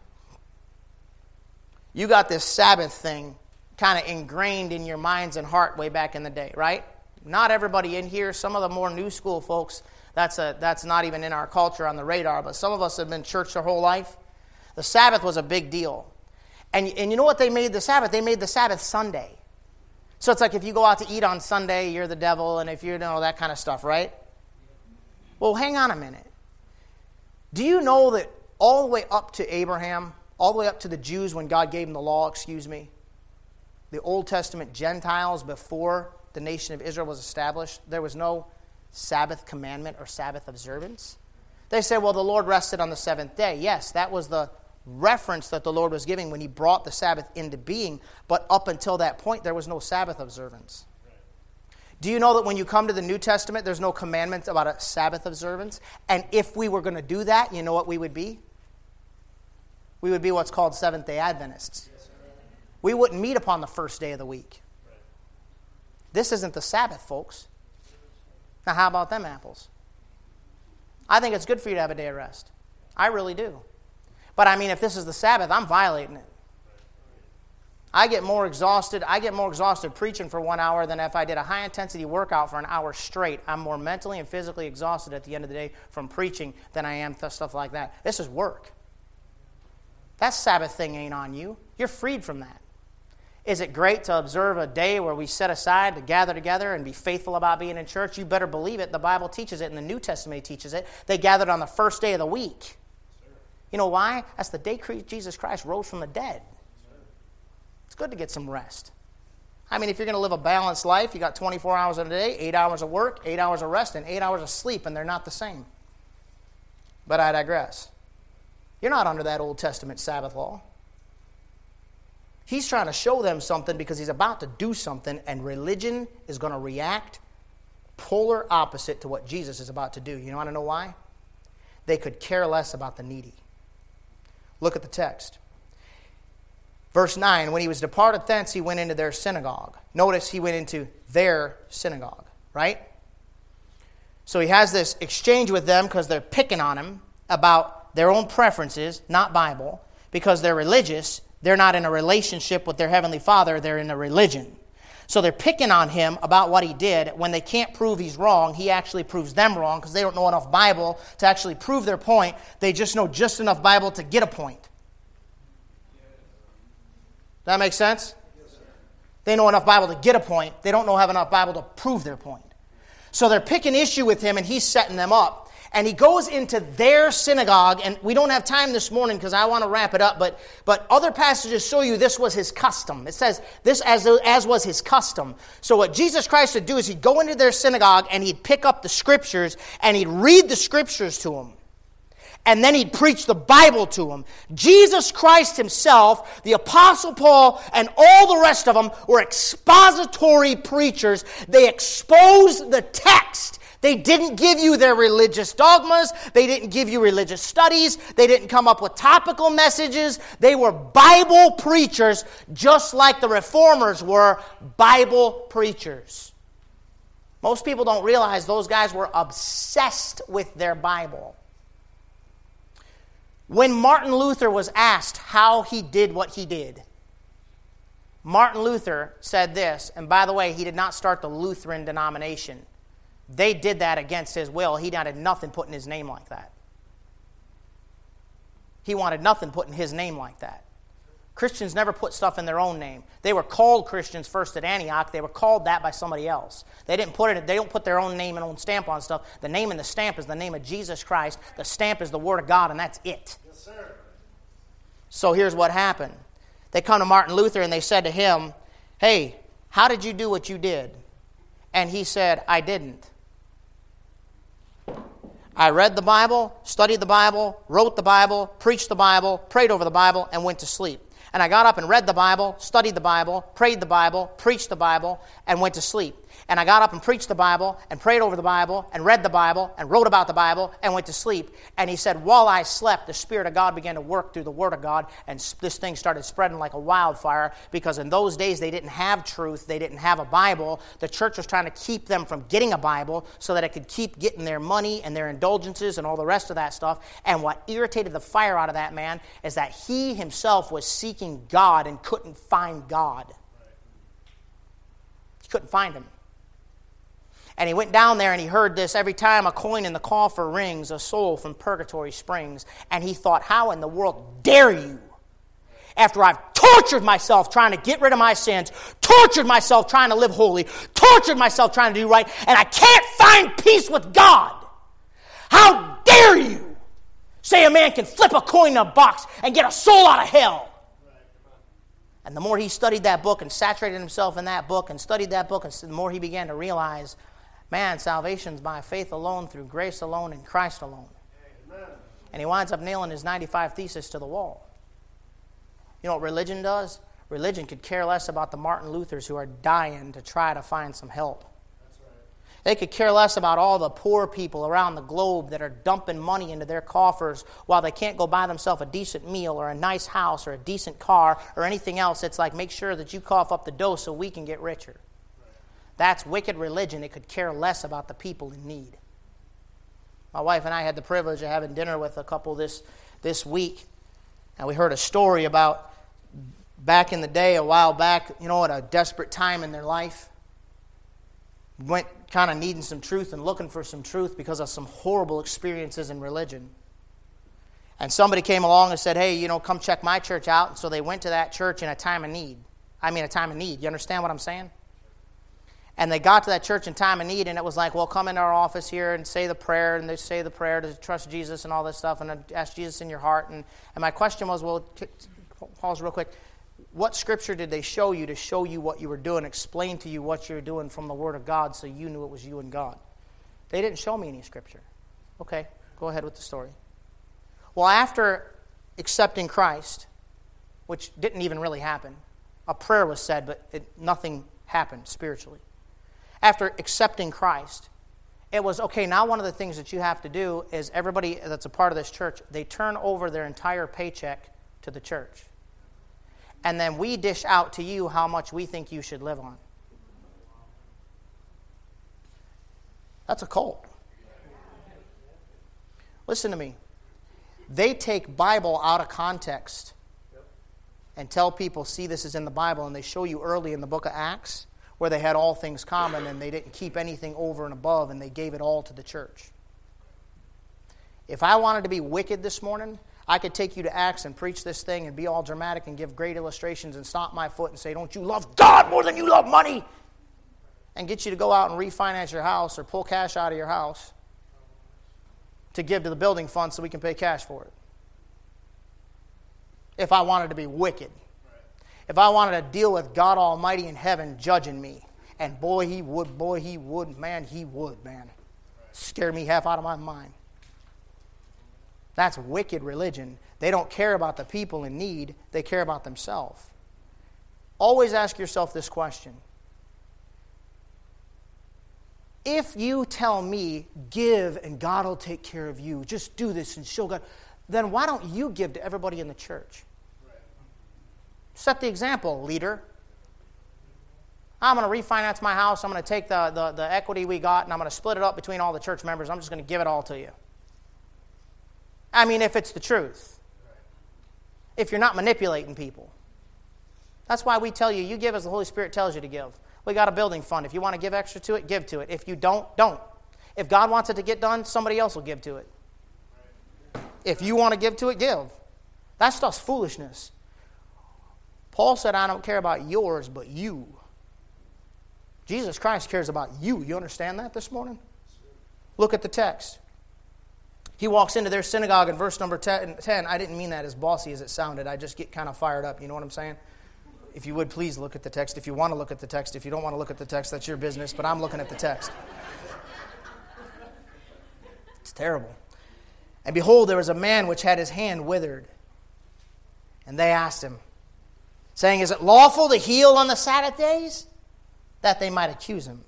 you got this Sabbath thing kind of ingrained in your minds and heart way back in the day, right? Not everybody in here. Some of the more new school folks, that's a that's not even in our culture on the radar, but some of us have been in church their whole life. The Sabbath was a big deal. And, and you know what they made the Sabbath? They made the Sabbath Sunday. So it's like if you go out to eat on Sunday, you're the devil, and if you know that kind of stuff, right? Well, hang on a minute. Do you know that all the way up to Abraham, all the way up to the Jews when God gave them the law, excuse me, the Old Testament Gentiles before the nation of Israel was established, there was no Sabbath commandment or Sabbath observance? They say, well, the Lord rested on the seventh day. Yes, that was the reference that the Lord was giving when he brought the Sabbath into being, but up until that point there was no Sabbath observance. Do you know that when you come to the New Testament there's no commandments about a Sabbath observance? And if we were going to do that, you know what we would be? We would be what's called Seventh-day Adventists. We wouldn't meet upon the first day of the week. This isn't the Sabbath, folks. Now how about them apples? I think it's good for you to have a day of rest. I really do. But I mean, if this is the Sabbath, I'm violating it. I get more exhausted. I get more exhausted preaching for one hour than if I did a high-intensity workout for an hour straight. I'm more mentally and physically exhausted at the end of the day from preaching than I am th- stuff like that. This is work. That Sabbath thing ain't on you. You're freed from that. Is it great to observe a day where we set aside to gather together and be faithful about being in church? You better believe it. The Bible teaches it and the New Testament teaches it. They gathered on the first day of the week. You know why? That's the day Jesus Christ rose from the dead. It's good to get some rest. I mean, if you're going to live a balanced life, you got twenty-four hours in a day, eight hours of work, eight hours of rest, and eight hours of sleep, and they're not the same. But I digress. You're not under that Old Testament Sabbath law. He's trying to show them something because he's about to do something, and religion is going to react polar opposite to what Jesus is about to do. You want to know why? They could care less about the needy. Look at the text. Verse nine, when he was departed thence, he went into their synagogue. Notice he went into their synagogue, right? So he has this exchange with them because they're picking on him about their own preferences, not Bible. Because they're religious, they're not in a relationship with their Heavenly Father, they're in a religion. So they're picking on him about what he did. When they can't prove he's wrong, he actually proves them wrong because they don't know enough Bible to actually prove their point. They just know just enough Bible to get a point. Does that make sense? Yes, sir. They know enough Bible to get a point. They don't know have enough Bible to prove their point. So they're picking issue with him, and he's setting them up. And he goes into their synagogue, and we don't have time this morning because I want to wrap it up, but but other passages show you this was his custom. It says this as, as was his custom. So what Jesus Christ would do is he'd go into their synagogue, and he'd pick up the Scriptures, and he'd read the Scriptures to them. And then he'd preach the Bible to them. Jesus Christ himself, the Apostle Paul, and all the rest of them were expository preachers. They exposed the text. They didn't give you their religious dogmas. They didn't give you religious studies. They didn't come up with topical messages. They were Bible preachers, just like the Reformers were Bible preachers. Most people don't realize those guys were obsessed with their Bible. When Martin Luther was asked how he did what he did, Martin Luther said this, and by the way, he did not start the Lutheran denomination. They did that against his will. He wanted nothing put in his name like that. He wanted nothing put in his name like that. Christians never put stuff in their own name. They were called Christians first at Antioch. They were called that by somebody else. They didn't put it. They don't put their own name and own stamp on stuff. The name and the stamp is the name of Jesus Christ. The stamp is the Word of God, and that's it. Yes, sir. So here's what happened. They come to Martin Luther and they said to him, "Hey, how did you do what you did?" And he said, "I didn't. I read the Bible, studied the Bible, wrote the Bible, preached the Bible, prayed over the Bible, and went to sleep. And I got up and read the Bible, studied the Bible, prayed the Bible, preached the Bible, and went to sleep. And I got up and preached the Bible, and prayed over the Bible, and read the Bible, and wrote about the Bible, and went to sleep." And he said, while I slept, the Spirit of God began to work through the Word of God, and this thing started spreading like a wildfire, because in those days they didn't have truth, they didn't have a Bible. The church was trying to keep them from getting a Bible so that it could keep getting their money and their indulgences and all the rest of that stuff. And what irritated the fire out of that man is that he himself was seeking God and couldn't find God. He couldn't find him. And he went down there and he heard this: every time a coin in the coffer rings, a soul from purgatory springs. And he thought, how in the world dare you? After I've tortured myself trying to get rid of my sins, tortured myself trying to live holy, tortured myself trying to do right, and I can't find peace with God. How dare you say a man can flip a coin in a box and get a soul out of hell? And the more he studied that book and saturated himself in that book and studied that book, and the more he began to realize, man, salvation's by faith alone, through grace alone, in Christ alone. Amen. And he winds up nailing his ninety-five Thesis to the wall. You know what religion does? Religion could care less about the Martin Luthers who are dying to try to find some help. That's right. They could care less about all the poor people around the globe that are dumping money into their coffers while they can't go buy themselves a decent meal or a nice house or a decent car or anything else. It's like, make sure that you cough up the dough so we can get richer. That's wicked religion. It could care less about the people in need. My wife and I had the privilege of having dinner with a couple this, this week, and we heard a story about back in the day, a while back, you know, at a desperate time in their life, went kind of needing some truth and looking for some truth because of some horrible experiences in religion. And somebody came along and said, hey, you know, come check my church out. And so they went to that church in a time of need. I mean, a time of need. You understand what I'm saying? And they got to that church in time of need, and it was like, well, come into our office here and say the prayer, and they say the prayer to trust Jesus and all this stuff, and ask Jesus in your heart. And, and my question was, well, pause real quick. What scripture did they show you to show you what you were doing, explain to you what you were doing from the Word of God so you knew it was you and God? They didn't show me any scripture. Okay, go ahead with the story. Well, after accepting Christ, which didn't even really happen, a prayer was said, but it, nothing happened spiritually. After accepting Christ, it was, okay, now one of the things that you have to do is everybody that's a part of this church, they turn over their entire paycheck to the church. And then we dish out to you how much we think you should live on. That's a cult. Listen to me. They take Bible out of context and tell people, see, this is in the Bible, and they show you early in the book of Acts where they had all things common and they didn't keep anything over and above and they gave it all to the church. If I wanted to be wicked this morning, I could take you to Acts and preach this thing and be all dramatic and give great illustrations and stomp my foot and say, don't you love God more than you love money? And get you to go out and refinance your house or pull cash out of your house to give to the building fund so we can pay cash for it. If I wanted to be wicked. If I wanted to deal with God Almighty in heaven judging me, and boy, he would, boy, he would, man, he would, man. Scare me half out of my mind. That's wicked religion. They don't care about the people in need. They care about themselves. Always ask yourself this question. If you tell me, give and God will take care of you, just do this and show God, then why don't you give to everybody in the church? Set the example, leader. I'm going to refinance my house. I'm going to take the, the, the equity we got, and I'm going to split it up between all the church members. I'm just going to give it all to you. I mean, if it's the truth. If you're not manipulating people. That's why we tell you, you give as the Holy Spirit tells you to give. We got a building fund. If you want to give extra to it, give to it. If you don't, don't. If God wants it to get done, somebody else will give to it. If you want to give to it, give. That stuff's foolishness. Paul said, I don't care about yours, but you. Jesus Christ cares about you. You understand that this morning? Look at the text. He walks into their synagogue in verse number ten. I didn't mean that as bossy as it sounded. I just get kind of fired up. You know what I'm saying? If you would, please look at the text. If you want to look at the text. If you don't want to look at the text, that's your business. But I'm looking at the text. It's terrible. And behold, there was a man which had his hand withered. And they asked him, saying, is it lawful to heal on the Sabbath days? That they might accuse him.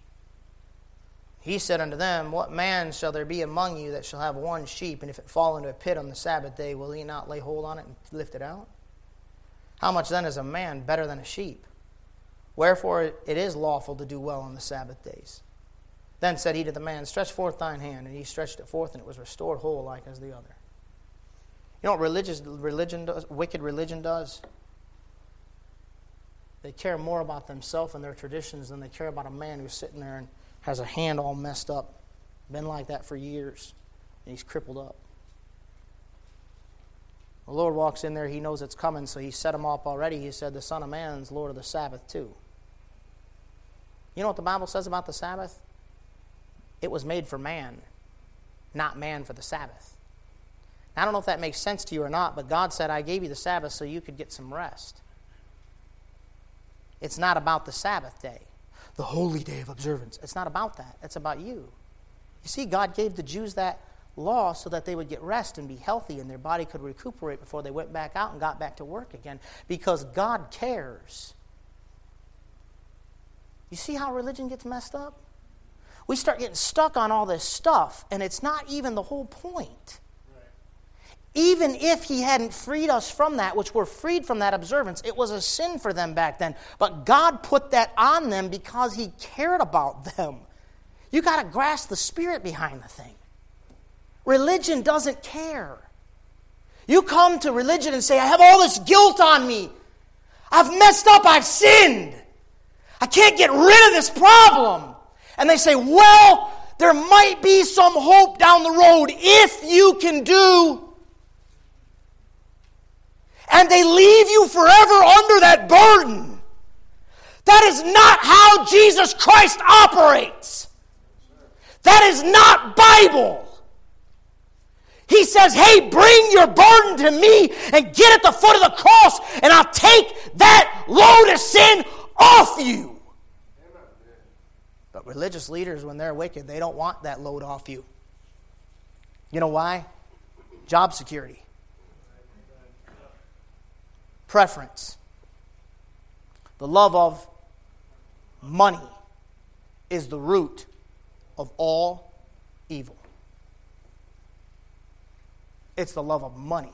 He said unto them, what man shall there be among you that shall have one sheep, and if it fall into a pit on the Sabbath day, will he not lay hold on it and lift it out? How much then is a man better than a sheep? Wherefore it is lawful to do well on the Sabbath days. Then said he to the man, stretch forth thine hand. And he stretched it forth, and it was restored whole like as the other. You know what religious religion does? Wicked religion does? They care more about themselves and their traditions than they care about a man who's sitting there and has a hand all messed up. Been like that for years. And he's crippled up. The Lord walks in there. He knows it's coming, so he set him up already. He said, the Son of Man's Lord of the Sabbath too. You know what the Bible says about the Sabbath? It was made for man, not man for the Sabbath. I don't know if that makes sense to you or not, but God said, I gave you the Sabbath so you could get some rest. It's not about the Sabbath day, the holy day of observance. It's not about that. It's about you. You see, God gave the Jews that law so that they would get rest and be healthy and their body could recuperate before they went back out and got back to work again, because God cares. You see how religion gets messed up? We start getting stuck on all this stuff, and it's not even the whole point. Even if he hadn't freed us from that, which we're freed from that observance, it was a sin for them back then. But God put that on them because he cared about them. You got to grasp the spirit behind the thing. Religion doesn't care. You come to religion and say, I have all this guilt on me. I've messed up. I've sinned. I can't get rid of this problem. And they say, well, there might be some hope down the road if you can do. And they leave you forever under that burden. That is not how Jesus Christ operates. That is not Bible. He says, hey, bring your burden to me and get at the foot of the cross, and I'll take that load of sin off you. But religious leaders, when they're wicked, they don't want that load off you. You know why? Job security. Preference. The love of money is the root of all evil. It's the love of money.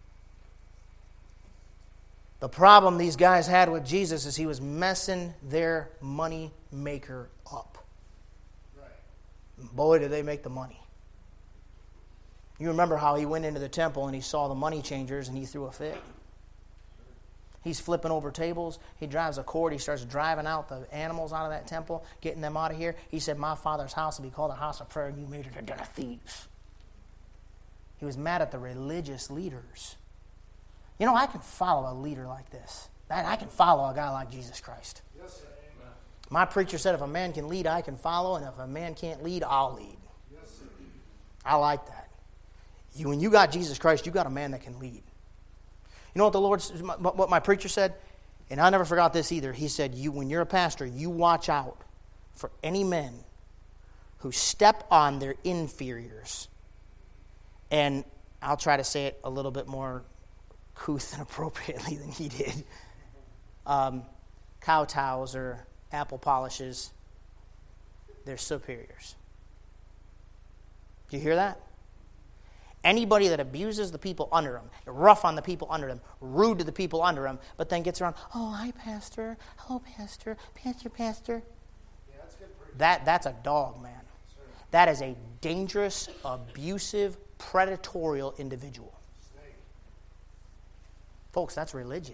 The problem these guys had with Jesus is he was messing their money maker up. Right. Boy, did they make the money. You remember how he went into the temple and he saw the money changers and he threw a fit. He's flipping over tables. He drives a cord. He starts driving out the animals out of that temple, getting them out of here. He said, my Father's house will be called a house of prayer, and you made it a den of thieves. He was mad at the religious leaders. You know, I can follow a leader like this. I can follow a guy like Jesus Christ. Yes, sir. Amen. My preacher said if a man can lead, I can follow, and if a man can't lead, I'll lead. Yes, sir. I like that. You, when you got Jesus Christ, you got a man that can lead. You know what the Lord, what my preacher said? And I never forgot this either. He said, "You, when you're a pastor, you watch out for any men who step on their inferiors." And I'll try to say it a little bit more couth and appropriately than he did. Um, kowtows or apple polishes, they're superiors. Do you hear that? Anybody that abuses the people under them, rough on the people under them, rude to the people under them, but then gets around, oh, hi, Pastor. Hello, Pastor. Pastor, Pastor. Yeah, that's good. That, that's a dog, man. Sure. That is a dangerous, abusive, predatorial individual. Snake. Folks, that's religion.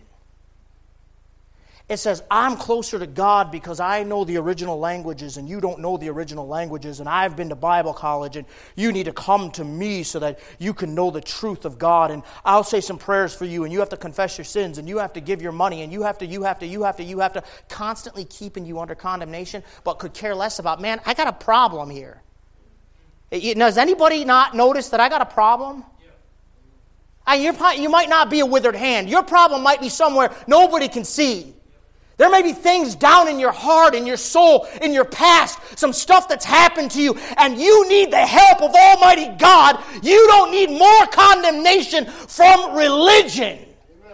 It says, I'm closer to God because I know the original languages and you don't know the original languages, and I've been to Bible college and you need to come to me so that you can know the truth of God, and I'll say some prayers for you, and you have to confess your sins, and you have to give your money, and you have to, you have to, you have to, you have to, constantly keeping you under condemnation, but could care less about, man, I got a problem here. Does anybody not notice that I got a problem? I, you're, you might not be a withered hand. Your problem might be somewhere nobody can see. There may be things down in your heart, in your soul, in your past, some stuff that's happened to you, and you need the help of Almighty God. You don't need more condemnation from religion. Amen. You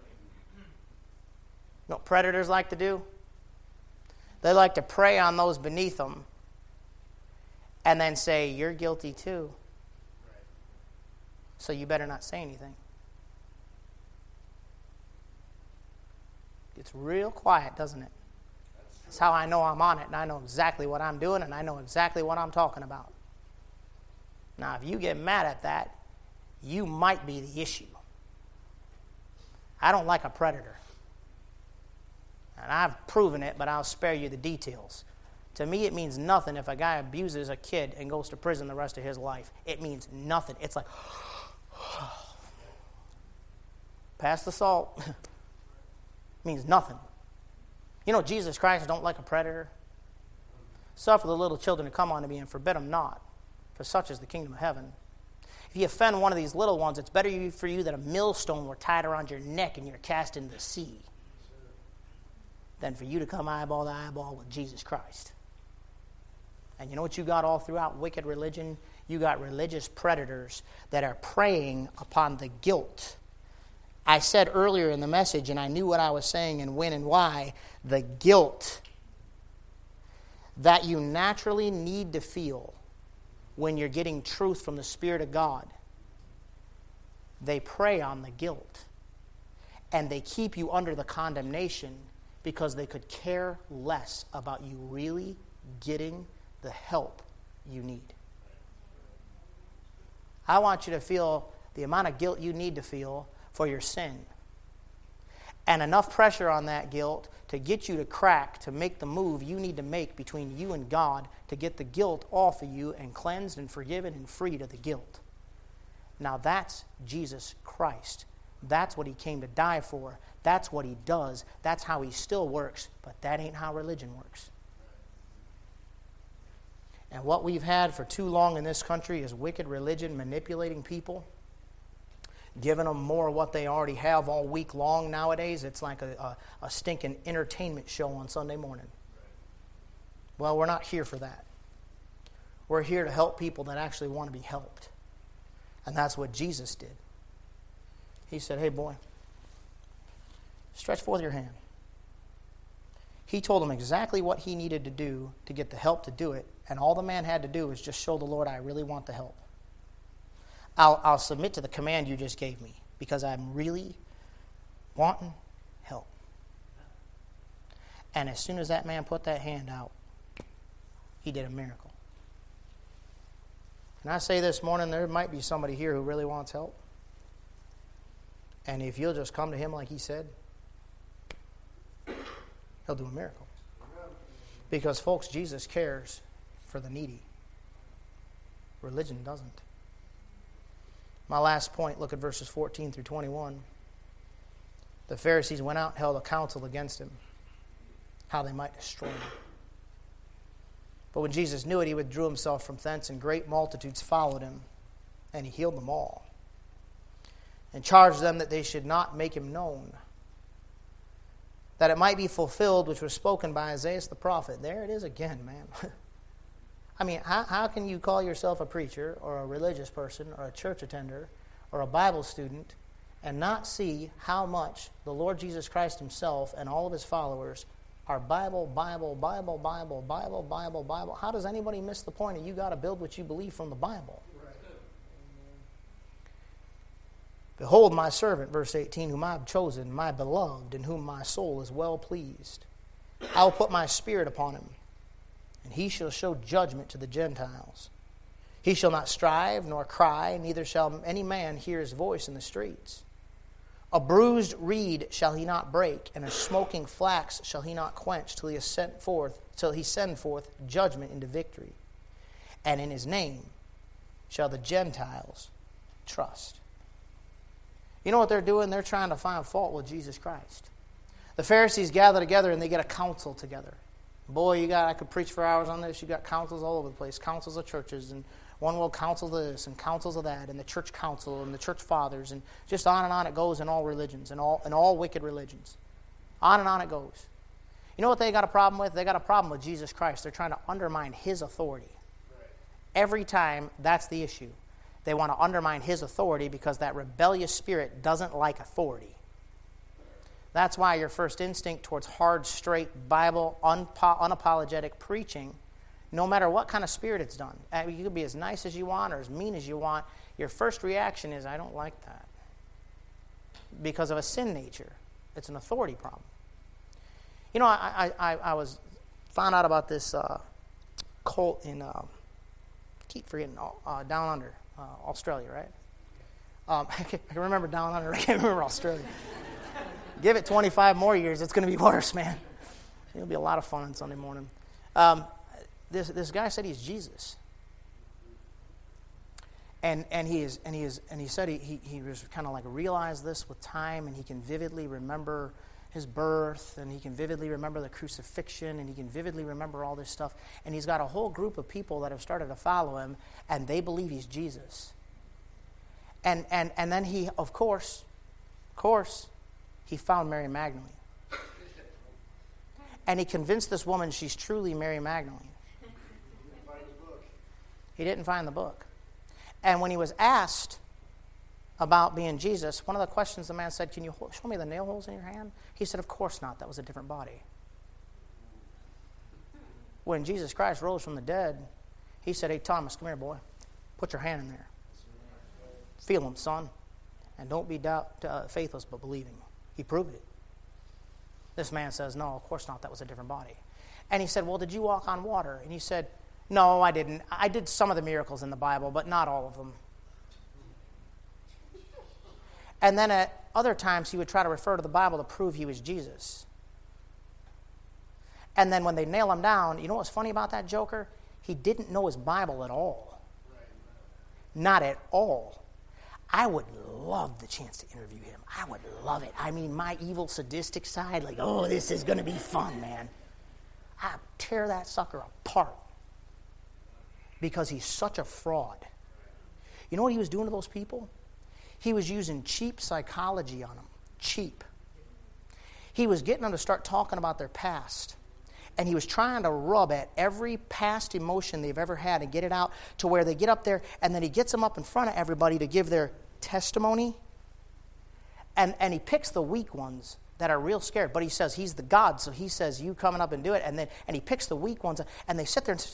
know what predators like to do? They like to prey on those beneath them and then say, you're guilty too. So you better not say anything. It's real quiet, doesn't it? That's how I know I'm on it, and I know exactly what I'm doing, and I know exactly what I'm talking about. Now, if you get mad at that, you might be the issue. I don't like a predator. And I've proven it, but I'll spare you the details. To me, it means nothing if a guy abuses a kid and goes to prison the rest of his life. It means nothing. It's like, pass the salt. Means nothing. You know, Jesus Christ don't like a predator. Suffer the little children to come unto me and forbid them not, for such is the kingdom of heaven. If you offend one of these little ones, it's better for you that a millstone were tied around your neck and you're cast into the sea than for you to come eyeball to eyeball with Jesus Christ. And you know what you got all throughout wicked religion? You got religious predators that are preying upon the guilt. I said earlier in the message, and I knew what I was saying and when and why, the guilt that you naturally need to feel when you're getting truth from the Spirit of God. They prey on the guilt, and they keep you under the condemnation because they could care less about you really getting the help you need. I want you to feel the amount of guilt you need to feel for your sin, and enough pressure on that guilt to get you to crack, to make the move you need to make between you and God to get the guilt off of you and cleansed and forgiven and freed of the guilt. Now that's Jesus Christ. That's what he came to die for. That's what he does. That's how he still works, but that ain't how religion works. And what we've had for too long in this country is wicked religion manipulating people, giving them more of what they already have all week long nowadays. It's like a, a, a stinking entertainment show on Sunday morning. Well, we're not here for that. We're here to help people that actually want to be helped. And that's what Jesus did. He said, hey, boy, stretch forth your hand. He told them exactly what he needed to do to get the help to do it. And all the man had to do was just show the Lord, I really want the help. I'll, I'll submit to the command you just gave me because I'm really wanting help. And as soon as that man put that hand out, he did a miracle. And I say this morning, there might be somebody here who really wants help. And if you'll just come to him like he said, he'll do a miracle. Because, folks, Jesus cares for the needy. Religion doesn't. My last point, look at verses fourteen through twenty-one. The Pharisees went out and held a council against him, how they might destroy him. But when Jesus knew it, he withdrew himself from thence, and great multitudes followed him, and he healed them all, and charged them that they should not make him known, that it might be fulfilled which was spoken by Isaiah the prophet. There it is again, man. I mean, how, how can you call yourself a preacher or a religious person or a church attender or a Bible student and not see how much the Lord Jesus Christ himself and all of his followers are Bible, Bible, Bible, Bible, Bible, Bible, Bible? How does anybody miss the point of you got to build what you believe from the Bible? Behold my servant, verse eighteen, whom I have chosen, my beloved, in whom my soul is well pleased. I will put my spirit upon him, and he shall show judgment to the Gentiles. He shall not strive nor cry, neither shall any man hear his voice in the streets. A bruised reed shall he not break, and a smoking flax shall he not quench, till he has sent forth, till he send forth judgment into victory. And in his name shall the Gentiles trust. You know what they're doing? They're trying to find fault with Jesus Christ. The Pharisees gather together and they get a council together. Boy, you got I could preach for hours on this. You got councils all over the place, councils of churches, and one will counsel this and councils of that, and the church council and the church fathers, and just on and on it goes in all religions and all in all wicked religions. On and on it goes. You know what they got a problem with? They got a problem with Jesus Christ. They're trying to undermine his authority. Right. Every time, that's the issue. They want to undermine his authority because that rebellious spirit doesn't like authority. That's why your first instinct towards hard, straight, Bible, unpo- unapologetic preaching, no matter what kind of spirit it's done. You could be as nice as you want or as mean as you want. Your first reaction is, I don't like that. Because of a sin nature. It's an authority problem. You know, I I, I was found out about this uh, cult in, uh, keep forgetting, uh, down under, uh, Australia, right? Um, I can remember down under, I can't remember Australia. Give it twenty-five more years, it's going to be worse, man. It'll be a lot of fun on Sunday morning. Um, This this guy said he's Jesus, and and he is and he is and he said he he, he was kind of like realized this with time, and he can vividly remember his birth, and he can vividly remember the crucifixion, and he can vividly remember all this stuff, and he's got a whole group of people that have started to follow him, and they believe he's Jesus. And and and then he, of course, of course, he found Mary Magdalene, and he convinced this woman she's truly Mary Magdalene. He didn't find the book. And when he was asked about being Jesus, one of the questions the man said, can you show me the nail holes in your hand? He said, of course not. That was a different body. When Jesus Christ rose from the dead, he said, hey, Thomas, come here, boy. Put your hand in there. Feel him, son. And don't be doubt, uh, faithless, but believing. He proved it. This man says, no, of course not. That was a different body. And he said, well, did you walk on water? And he said, no, I didn't. I did some of the miracles in the Bible, but not all of them. And then at other times, he would try to refer to the Bible to prove he was Jesus. And then when they nail him down, you know what's funny about that joker? He didn't know his Bible at all. Not at all. I would love the chance to interview him. I would love it. I mean, my evil, sadistic side, like, oh, this is going to be fun, man. I'd tear that sucker apart. Because he's such a fraud. You know what he was doing to those people? He was using cheap psychology on them. Cheap. He was getting them to start talking about their past. And he was trying to rub at every past emotion they've ever had and get it out to where they get up there, and then he gets them up in front of everybody to give their testimony. And, and he picks the weak ones that are real scared. But he says he's the God, so he says, you coming up and do it. And then and he picks the weak ones, and they sit there and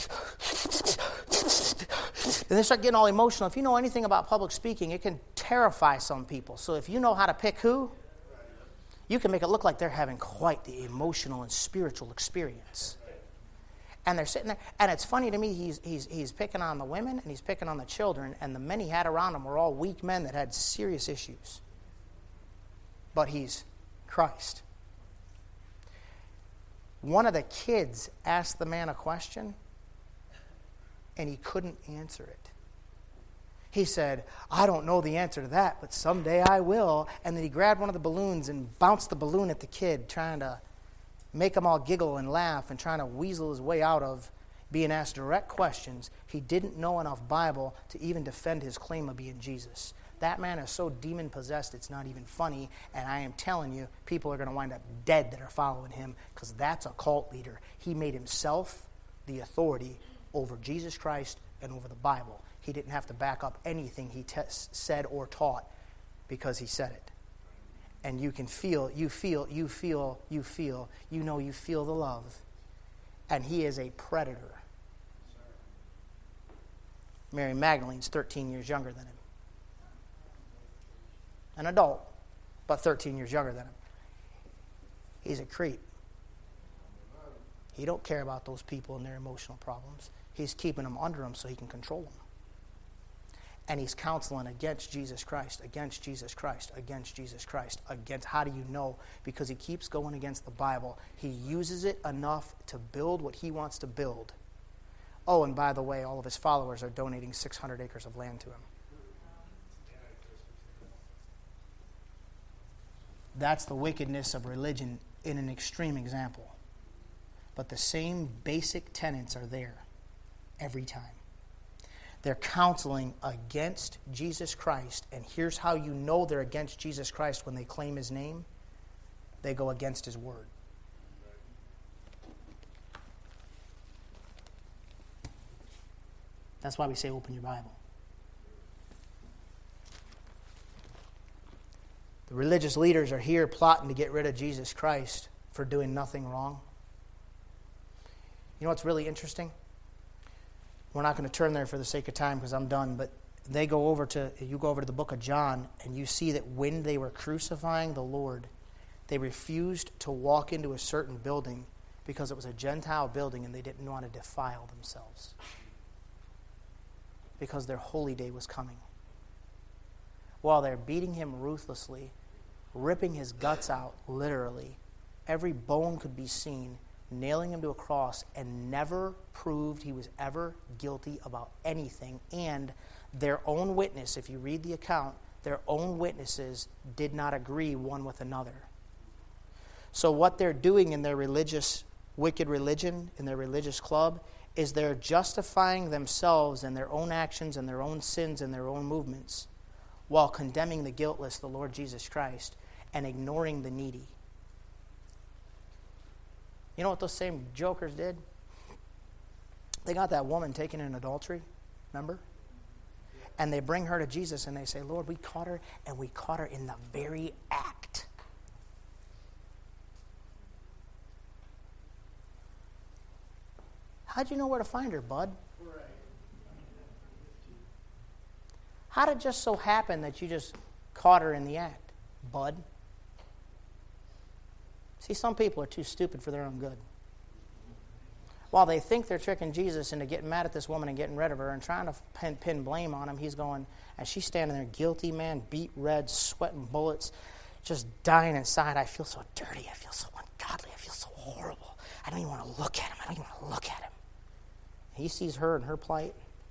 and they start getting all emotional. If you know anything about public speaking, it can terrify some people. So if you know how to pick who, you can make it look like they're having quite the emotional and spiritual experience. And they're sitting there, and it's funny to me, he's he's he's picking on the women, and he's picking on the children, and the men he had around him were all weak men that had serious issues. But he's Christ. One of the kids asked the man a question, and he couldn't answer it. He said, I don't know the answer to that, but someday I will. And then he grabbed one of the balloons and bounced the balloon at the kid, trying to make them all giggle and laugh and trying to weasel his way out of being asked direct questions. He didn't know enough Bible to even defend his claim of being Jesus. That man is so demon-possessed, it's not even funny. And I am telling you, people are going to wind up dead that are following him, because that's a cult leader. He made himself the authority over Jesus Christ and over the Bible. He didn't have to back up anything he te- said or taught, because he said it. And you can feel, you feel, you feel, you feel, you know you feel the love. And he is a predator. Mary Magdalene's thirteen years younger than him. an adult, but thirteen years younger than him. He's a creep. He don't care about those people and their emotional problems. He's keeping them under him so he can control them. And he's counseling against Jesus Christ, against Jesus Christ, against Jesus Christ, against, how do you know? Because he keeps going against the Bible. He uses it enough to build what he wants to build. Oh, and by the way, all of his followers are donating six hundred acres of land to him. That's the wickedness of religion in an extreme example. But the same basic tenets are there every time. They're counseling against Jesus Christ, and here's how you know they're against Jesus Christ when they claim his name. They go against his word. That's why we say open your Bible. The religious leaders are here plotting to get rid of Jesus Christ for doing nothing wrong. You know what's really interesting? We're not going to turn there for the sake of time because I'm done, but they go over to, you go over to the book of John, and you see that when they were crucifying the Lord, they refused to walk into a certain building because it was a Gentile building and they didn't want to defile themselves. Because their holy day was coming. While they're beating him ruthlessly, ripping his guts out, literally, every bone could be seen, nailing him to a cross, and never proved he was ever guilty about anything. And their own witness, if you read the account, their own witnesses did not agree one with another. So what they're doing in their religious, wicked religion, in their religious club, is they're justifying themselves and their own actions and their own sins and their own movements while condemning the guiltless, the Lord Jesus Christ, and ignoring the needy. You know what those same jokers did? They got that woman taken in adultery, remember? And they bring her to Jesus and they say, Lord, we caught her, and we caught her in the very act. How'd you know where to find her, bud? How did it just so happen that you just caught her in the act, bud? See, some people are too stupid for their own good. While they think they're tricking Jesus into getting mad at this woman and getting rid of her and trying to pin, pin blame on him, he's going, as she's standing there guilty, man, beat red, sweating bullets, just dying inside. I feel so dirty. I feel so ungodly. I feel so horrible. I don't even want to look at him. I don't even want to look at him. He sees her and her plight.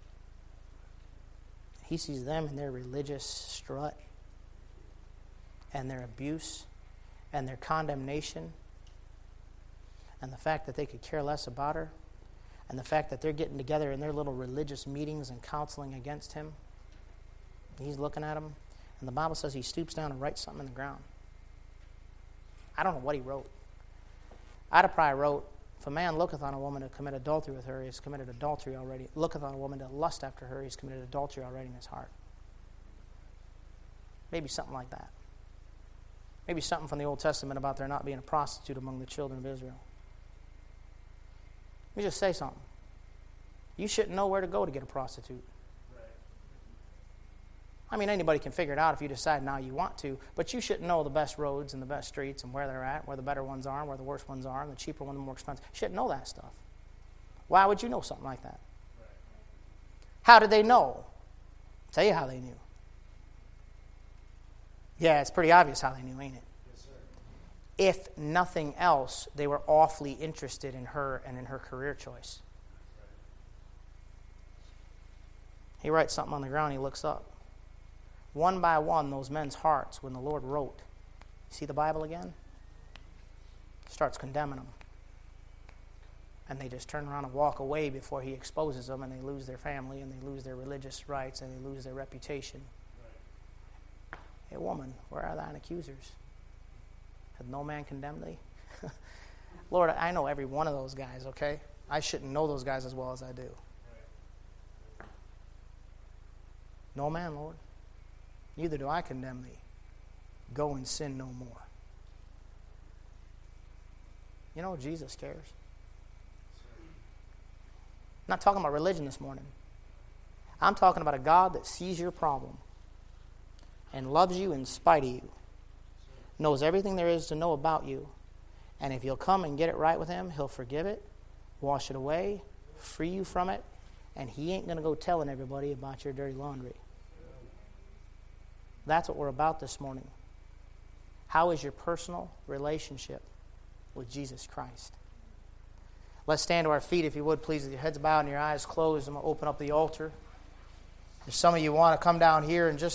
He sees them in their religious strut and their abuse and their condemnation and the fact that they could care less about her and the fact that they're getting together in their little religious meetings and counseling against him. He's looking at them, and the Bible says he stoops down and writes something in the ground. I don't know what he wrote. I'd have probably wrote, if a man looketh on a woman to commit adultery with her, he has committed adultery already. Looketh on a woman to lust after her, he's committed adultery already in his heart. Maybe something like that. Maybe something from the Old Testament about there not being a prostitute among the children of Israel. Let me just say something. You shouldn't know where to go to get a prostitute. Right. I mean, anybody can figure it out if you decide now you want to, but you shouldn't know the best roads and the best streets and where they're at, where the better ones are and where the worst ones are and the cheaper ones and the more expensive. You shouldn't know that stuff. Why would you know something like that? Right. How did they know? I'll tell you how they knew. Yeah, it's pretty obvious how they knew, ain't it? Yes, sir. If nothing else, they were awfully interested in her and in her career choice. Right. He writes something on the ground, he looks up. One by one, those men's hearts, when the Lord wrote, see the Bible again? Starts condemning them. And they just turn around and walk away before he exposes them, and they lose their family, and they lose their religious rights, and they lose their reputation. Hey, woman, where are thine accusers? Hath no man condemned thee? Lord, I know every one of those guys, okay? I shouldn't know those guys as well as I do. Right. No man, Lord. Neither do I condemn thee. Go and sin no more. You know, Jesus cares. I'm not talking about religion this morning. I'm talking about a God that sees your problem. and loves you in spite of you. Knows everything there is to know about you. And if you'll come and get it right with him, he'll forgive it, wash it away, free you from it, and he ain't going to go telling everybody about your dirty laundry. That's what we're about this morning. How is your personal relationship with Jesus Christ? Let's stand to our feet, if you would, please, with your heads bowed and your eyes closed. I'm going to open up the altar. If some of you want to come down here and just